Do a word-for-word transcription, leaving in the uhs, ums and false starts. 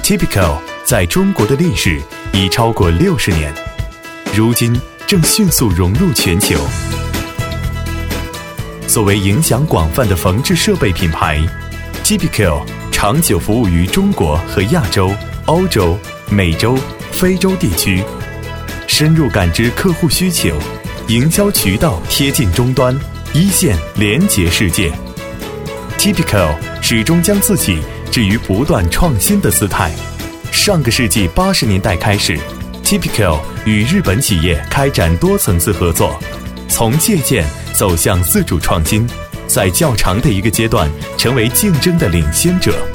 Tipico 在中国的历史已超过六十年，如今正迅速融入全球。作为影响广泛的缝制设备品牌 ，Tipico 长久服务于中国和亚洲、欧洲、美洲、非洲地区，深入感知客户需求，营销渠道贴近终端，一线连结世界。Tipico 始终将自己置于不断创新的姿态。上个世纪八十年代开始 ，Tipico 与日本企业开展多层次合作，从借鉴走向自主创新，在较长的一个阶段成为竞争的领先者。